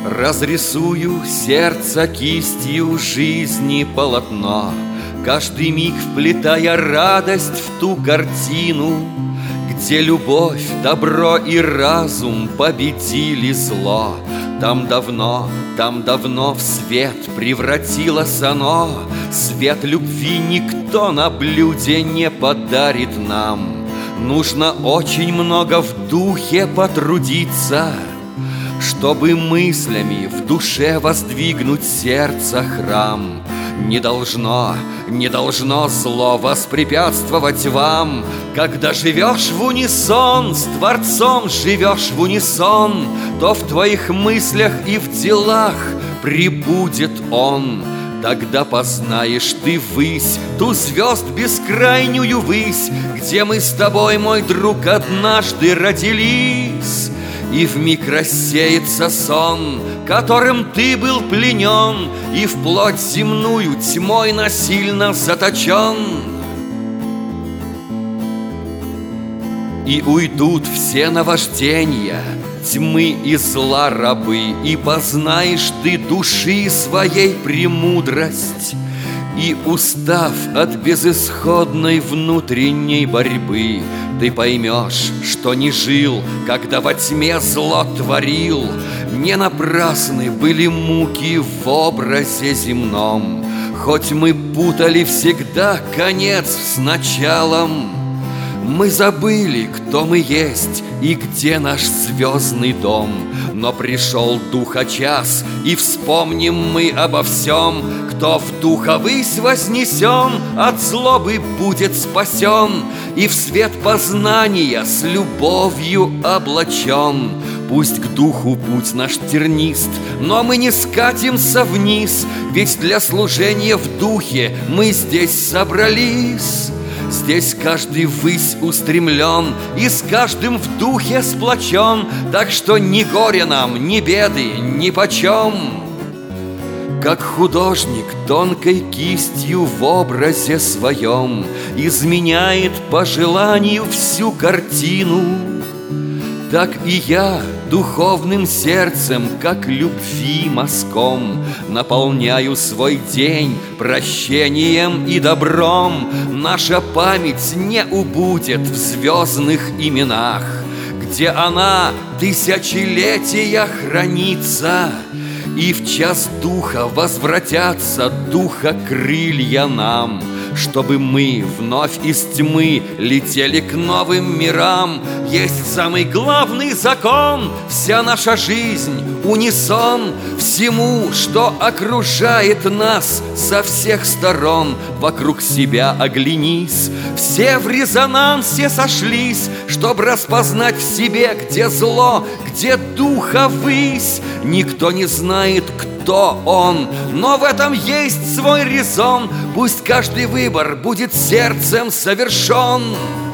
Разрисую сердце кистью жизни полотно, каждый миг вплетая радость в ту картину, где любовь, добро и разум победили зло. Там давно в свет превратилось оно. Свет любви никто на блюде не подарит нам. Нужно очень много в духе потрудиться, чтобы мыслями в душе воздвигнуть сердце храм. Не должно зло воспрепятствовать вам. Когда живешь в унисон, с Творцом живешь в унисон, то в твоих мыслях и в делах пребудет Он. Тогда познаешь ты высь, ту звезд бескрайнюю высь, где мы с тобой, мой друг, однажды родились. И вмиг рассеется сон, которым ты был пленен, и вплоть земную тьмой насильно заточен. И уйдут все наваждения, тьмы и зла рабы, и познаешь ты души своей премудрость. И устав от безысходной внутренней борьбы, ты поймешь, что не жил, когда во тьме зло творил. Не напрасны были муки в образе земном, хоть мы путали всегда конец с началом. Мы забыли, кто мы есть и где наш звездный дом. Но пришел духа час, и вспомним мы обо всем. Кто в духа высь вознесен, от злобы будет спасен, и в свет познания с любовью облачен. Пусть к духу путь наш тернист, но мы не скатимся вниз, ведь для служения в духе мы здесь собрались. Здесь каждый ввысь устремлен, и с каждым в духе сплочен, так что ни горе нам, ни беды, нипочем. Как художник тонкой кистью в образе своем изменяет по желанию всю картину, так и я духовным сердцем, как любви мазком, наполняю свой день прощением и добром. Наша память не убудет в звездных именах, где она тысячелетия хранится. И в час духа возвратятся духа крылья нам, чтобы мы вновь из тьмы летели к новым мирам. Есть самый главный закон, вся наша жизнь унисон всему, что окружает нас со всех сторон. Вокруг себя оглянись, все в резонансе сошлись, чтобы распознать в себе, где зло, где духа высь. Никто не знает, кто он, но в этом есть свой резон. Пусть каждый выбор будет сердцем совершен.